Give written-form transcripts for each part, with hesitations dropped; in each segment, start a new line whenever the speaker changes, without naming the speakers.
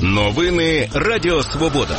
Новини Радіо Свобода.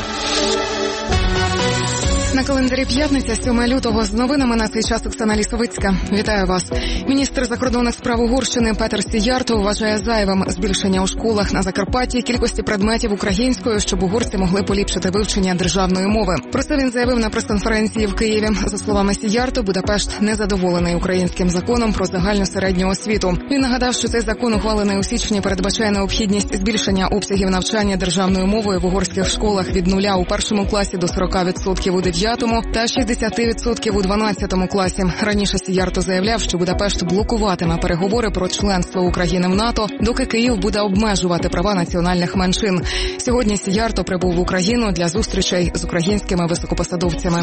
На календарі п'ятниця, 7 лютого. З новинами на цей час Оксана Лісовицька. Вітаю вас. Міністр закордонних справ Угорщини Петер Сіярто вважає зайвим збільшення у школах на Закарпатті кількості предметів українською, щоб угорці могли поліпшити вивчення державної мови. Про це він заявив на прес-конференції в Києві. За словами Сіярто, Будапешт незадоволений українським законом про загальну середню освіту. Він нагадав, що цей закон, ухвалений у січні, передбачає необхідність збільшення обсягів навчання державною мовою в угорських школах від 0 у першому класі до 40% у 9 та 60% у 12 класі. Раніше Сіярто заявляв, що Будапешт блокуватиме переговори про членство України в НАТО, доки Київ буде обмежувати права національних меншин. Сьогодні Сіярто прибув в Україну для зустрічей з українськими високопосадовцями.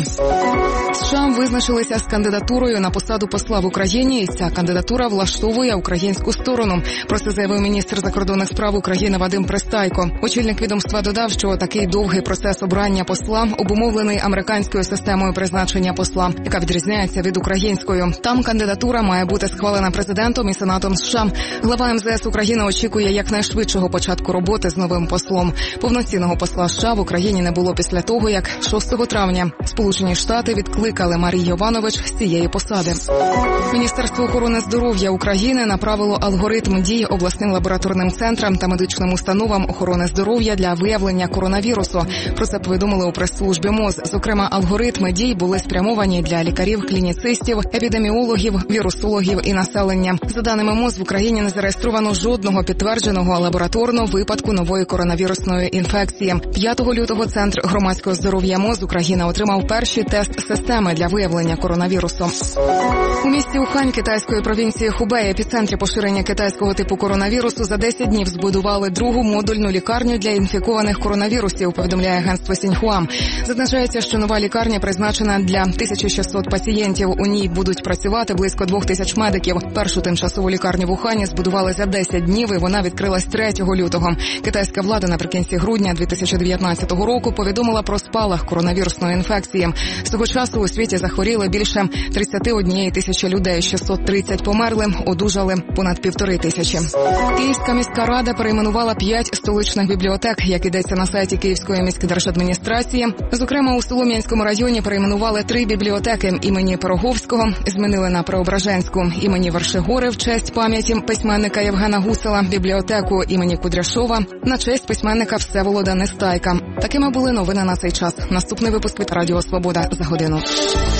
США визначилися з кандидатурою на посаду посла в Україні, і ця кандидатура влаштовує українську сторону. Про це заявив міністр закордонних справ України Вадим Пристайко. Очільник відомства додав, що такий довгий процес обрання посла обумовлений американською системою призначення посла, яка відрізняється від української. Там кандидатура має бути схвалена президентом і Сенатом США. Глава МЗС України очікує якнайшвидшого початку роботи з новим послом. Повноцінного посла США в Україні не було після того, як 6 травня Сполучені Штати відкликали Марію Йованович з цієї посади. Міністерство охорони здоров'я України направило алгоритм дій обласним лабораторним центрам та медичним установам охорони здоров'я для виявлення коронавірусу. Про це повідомили у прес-службі МОЗ. Зокрема, алгоритми дій були спрямовані для лікарів, клініцистів, епідеміологів, вірусологів і населення. За даними МОЗ, в Україні не зареєстровано жодного підтвердженого лабораторного випадку нової коронавірусної інфекції. 5 лютого Центр громадського здоров'я МОЗ України отримав перші тест-системи для виявлення коронавірусу. У місті Ухань китайської провінції Хубей, епіцентрі поширення китайського типу коронавірусу, за 10 днів збудували другу модульну лікарню для інфікованих коронавірусів, повідомляє агентство Сіньхуа. Зазначається, що нова лікарня призначена для 1600 пацієнтів. У ній будуть працювати близько 2000 медиків. Першу тимчасову лікарню в Ухані збудували за 10 днів, і вона відкрилась 3 лютого. Китайська влада наприкінці грудня 2019 року повідомила про спалах коронавірусної інфекції. З того часу у світі захворіли більше 31 тисячі людей, 630 померли, одужали понад 1500. Київська міська рада перейменувала 5 столичних бібліотек, як ідеться на сайті Київської міськдержадміністрації. Зокрема, у Солом'янському районі перейменували 3 бібліотеки імені Пироговського, змінили на Преображенську, імені Вершигори в честь пам'яті письменника Євгена Гусела, бібліотеку імені Кудряшова на честь письменника Всеволода Нестайка. Такими були новини на цей час. Наступний випуск від Радіо Свобода за годину.